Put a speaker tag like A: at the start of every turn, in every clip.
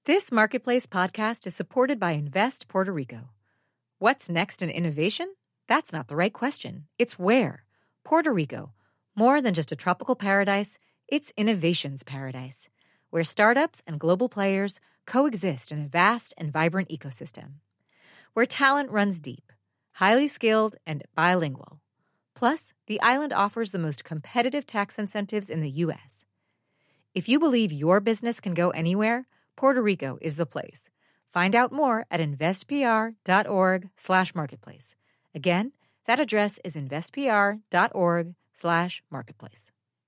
A: This Marketplace podcast is supported by Invest Puerto Rico. What's next in innovation? That's not the right question. It's where. Puerto Rico. More than just a tropical paradise, it's innovation's paradise, where startups and global players coexist in a vast and vibrant ecosystem. Where talent runs deep, highly skilled, and bilingual. Plus, the island offers the most competitive tax incentives in the U.S. If you believe your business can go anywhere, Puerto Rico is the place. Find out more at investpr.org/marketplace. Again, that address is investpr.org/marketplace.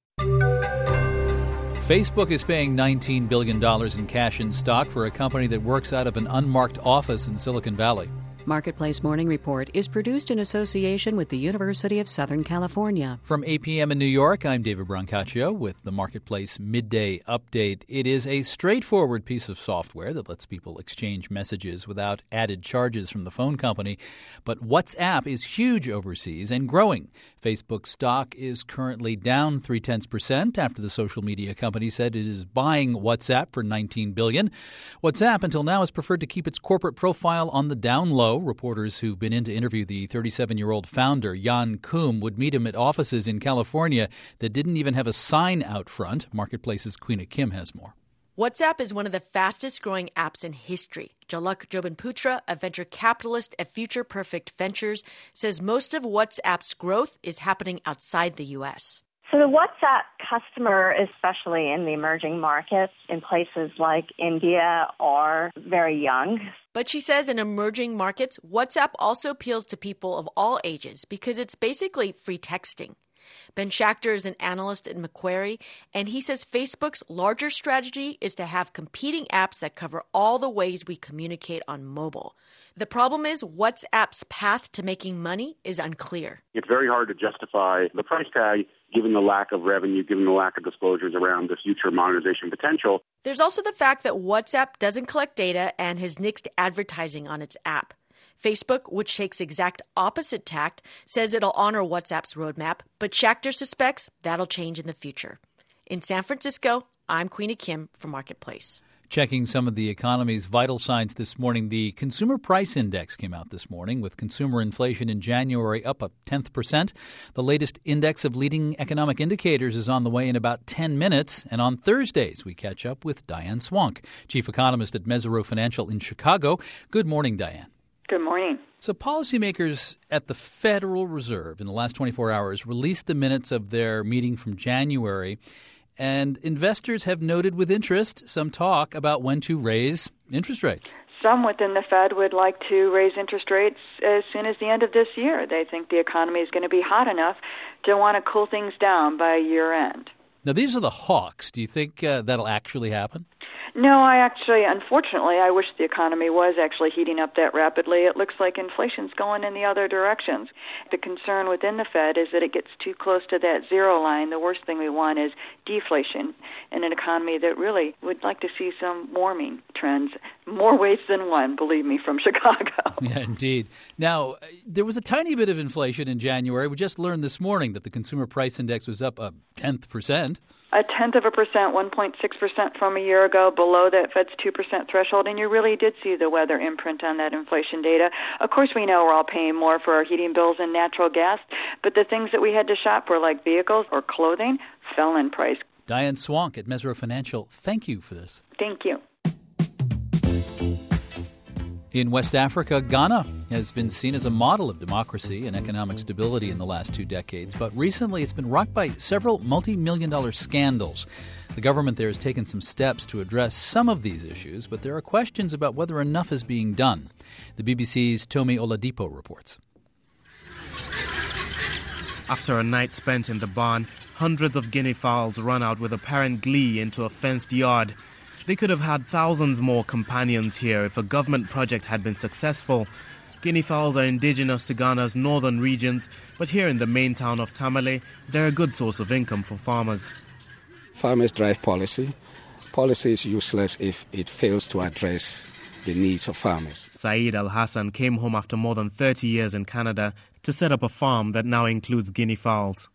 B: Facebook is paying $19 billion in cash in stock for a company that works out of an unmarked office in Silicon Valley.
C: Marketplace Morning Report is produced in association with the University of Southern California.
B: From 8 p.m. in New York, I'm David Brancaccio with the Marketplace Midday Update. It is a straightforward piece of software that lets people exchange messages without added charges from the phone company. But WhatsApp is huge overseas and growing. Facebook stock is currently down 0.3% after the social media company said it is buying WhatsApp for $19 billion. WhatsApp until now has preferred to keep its corporate profile on the down low. Reporters who've been in to interview the 37-year-old founder, Jan Koum, would meet him at offices in California that didn't even have a sign out front. Marketplace's Queena Kim has more.
D: WhatsApp is one of the fastest-growing apps in history. Jalak Jobanputra, a venture capitalist at Future Perfect Ventures, says most of WhatsApp's growth is happening outside the U.S.
E: So the WhatsApp customer, especially in the emerging markets in places like India, are very young.
D: But she says in emerging markets, WhatsApp also appeals to people of all ages because it's basically free texting. Ben Schachter is an analyst at Macquarie, and he says Facebook's larger strategy is to have competing apps that cover all the ways we communicate on mobile. The problem is WhatsApp's path to making money is unclear.
F: It's very hard to justify the price tag given the lack of revenue, given the lack of disclosures around the future monetization potential.
D: There's also the fact that WhatsApp doesn't collect data and has nixed advertising on its app. Facebook, which takes exact opposite tact, says it'll honor WhatsApp's roadmap, but Schachter suspects that'll change in the future. In San Francisco, I'm Queena Kim for Marketplace.
B: Checking some of the economy's vital signs this morning, the Consumer Price Index came out this morning with consumer inflation in January up 0.1%. The latest index of leading economic indicators is on the way in about 10 minutes. And on Thursdays, we catch up with Diane Swank, chief economist at Mesirow Financial in Chicago. Good morning, Diane.
G: Good morning.
B: So policymakers at the Federal Reserve in the last 24 hours released the minutes of their meeting from January, and investors have noted with interest some talk about when to raise interest rates.
G: Some within the Fed would like to raise interest rates as soon as the end of this year. They think the economy is going to be hot enough to want to cool things down by year end.
B: Now, these are the hawks. Do you think that'll actually happen?
G: No, unfortunately, I wish the economy was actually heating up that rapidly. It looks like inflation's going in the other directions. The concern within the Fed is that it gets too close to that zero line. The worst thing we want is deflation in an economy that really would like to see some warming trends. More ways than one, believe me, from Chicago.
B: Yeah, indeed. Now, there was a tiny bit of inflation in January. We just learned this morning that the Consumer Price Index was up 0.1%.
G: 0.1%, 1.6% from a year ago, below that Fed's 2% threshold, and you really did see the weather imprint on that inflation data. Of course, we know we're all paying more for our heating bills and natural gas, but the things that we had to shop for, like vehicles or clothing, fell in price.
B: Diane Swank at Mesirow Financial, thank you for this.
G: Thank you.
B: In West Africa, Ghana has been seen as a model of democracy and economic stability in the last 2 decades, but recently it's been rocked by several multi-million-dollar scandals. The government there has taken some steps to address some of these issues, but there are questions about whether enough is being done. The BBC's Tomi Oladipo reports.
H: After a night spent in the barn, hundreds of guinea fowls run out with apparent glee into a fenced yard. They could have had thousands more companions here if a government project had been successful. Guinea fowls are indigenous to Ghana's northern regions, but here in the main town of Tamale, they're a good source of income for farmers.
I: Farmers drive policy. Policy is useless if it fails to address the needs of farmers.
H: Saeed Al-Hassan came home after more than 30 years in Canada to set up a farm that now includes guinea fowls.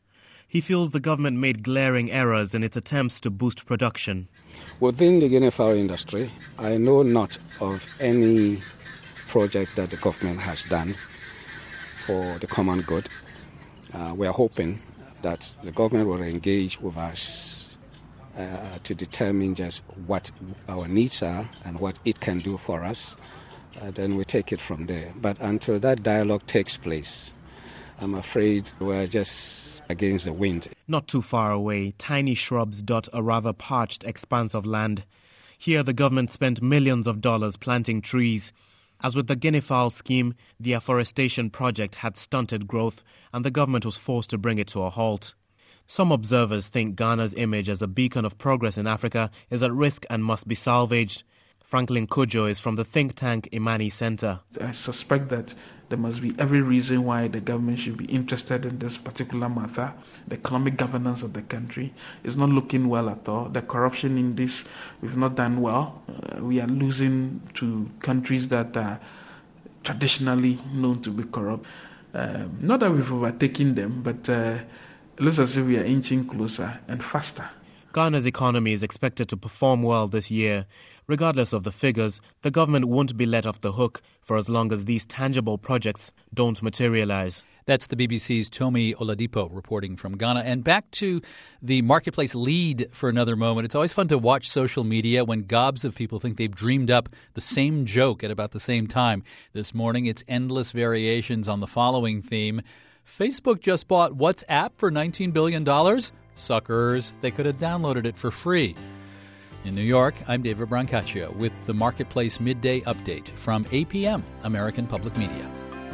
H: He feels the government made glaring errors in its attempts to boost production.
I: Within the guinea fowl industry, I know not of any project that the government has done for the common good. We are hoping that the government will engage with us to determine just what our needs are and what it can do for us. Then we take it from there. But until that dialogue takes place, I'm afraid we're just against the wind.
H: Not too far away, tiny shrubs dot a rather parched expanse of land. Here the government spent millions of dollars planting trees. As with the guinea fowl scheme, the afforestation project had stunted growth and the government was forced to bring it to a halt. Some observers think Ghana's image as a beacon of progress in Africa is at risk and must be salvaged. Franklin Kojo is from the think tank Imani Center.
J: I suspect that there must be every reason why the government should be interested in this particular matter. The economic governance of the country is not looking well at all. The corruption in this, we've not done well. We are losing to countries that are traditionally known to be corrupt. Not that we've overtaken them, but it looks as if we are inching closer and faster.
H: Ghana's economy is expected to perform well this year. Regardless of the figures, the government won't be let off the hook for as long as these tangible projects don't materialize.
B: That's the BBC's Tomi Oladipo reporting from Ghana. And back to the marketplace lead for another moment. It's always fun to watch social media when gobs of people think they've dreamed up the same joke at about the same time. This morning, it's endless variations on the following theme. Facebook just bought WhatsApp for $19 billion. Suckers, they could have downloaded it for free. In New York, I'm David Brancaccio with the Marketplace Midday Update from APM, American Public Media.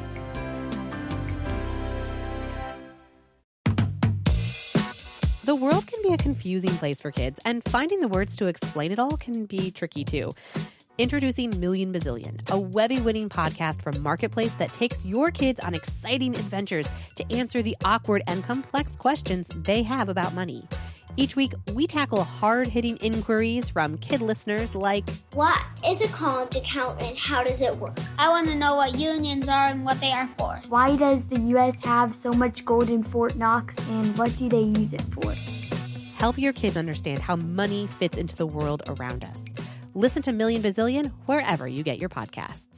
K: The world can be a confusing place for kids, and finding the words to explain it all can be tricky too. Introducing Million Bazillion, a Webby-winning podcast from Marketplace that takes your kids on exciting adventures to answer the awkward and complex questions they have about money. Each week, we tackle hard-hitting inquiries from kid listeners like,
L: what is a college account and how does it work? I want to know what unions are and what they are for.
M: Why does the U.S. have so much gold in Fort Knox and what do they use it for?
K: Help your kids understand how money fits into the world around us. Listen to Million Bazillion wherever you get your podcasts.